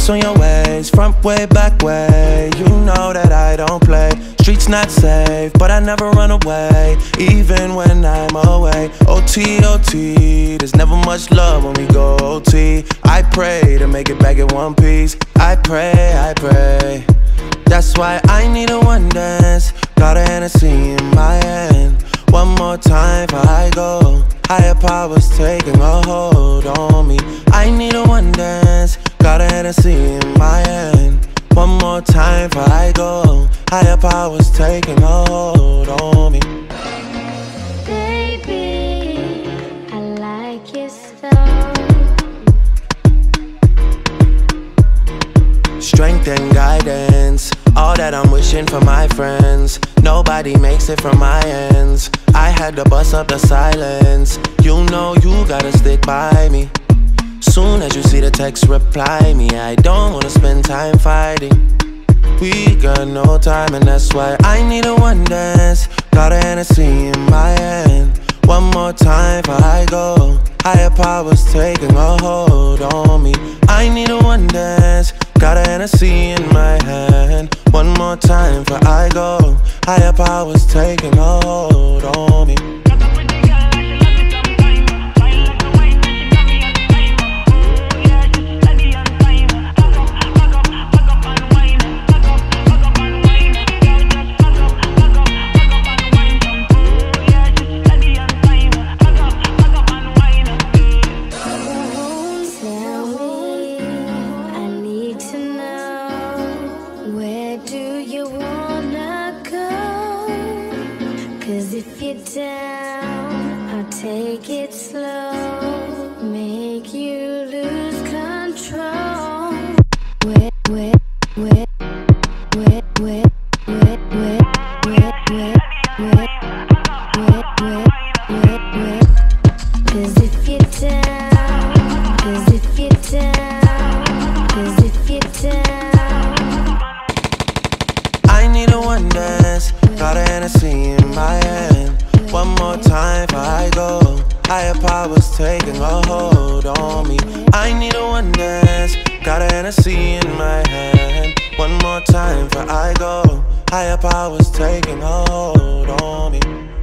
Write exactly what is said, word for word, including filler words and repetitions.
Ice on your ways, front way, back way. You know that I don't play. Streets not safe, but I never run away, even when I'm away. O T, O T, there's never much love when we go O T. I pray to make it back in one piece. I pray, I pray. That's why I need a one dance. Got a Hennessy in my hand. One more time before I go. Higher powers taking a hold on me. I need a one dance. Got a Hennessy in my hand. One more time before I go. Higher powers taking a hold on me. Baby, I like it so. Strength and guidance, all that I'm wishing for my friends. Nobody makes it from my ends. I had to bust up the silence. You know you gotta stick by me. Soon as you see the text, reply me. I don't wanna spend time fighting. We got no time and that's why I need a one dance. Got a Hennessy in my hand. One more time before I go. Higher powers taking a hold on me. I need a one dance. Got a Hennessy in my hand. One more time before I go. Higher powers taking a hold on me. If you're down, I'll take it slow, make you lose control. Wet, wet, wet, wet, wet, wet, wet, wet, wet, wet, wet, wet, wet. 'Cause if you're down, 'cause if you're down, 'cause if you're down. I need a one dance. Got a Hennessy in my hand. One more time before I go. Higher powers taking a hold on me. I need a one dance. Got a Hennessy in my hand. One more time before I go. Higher powers taking a hold on me.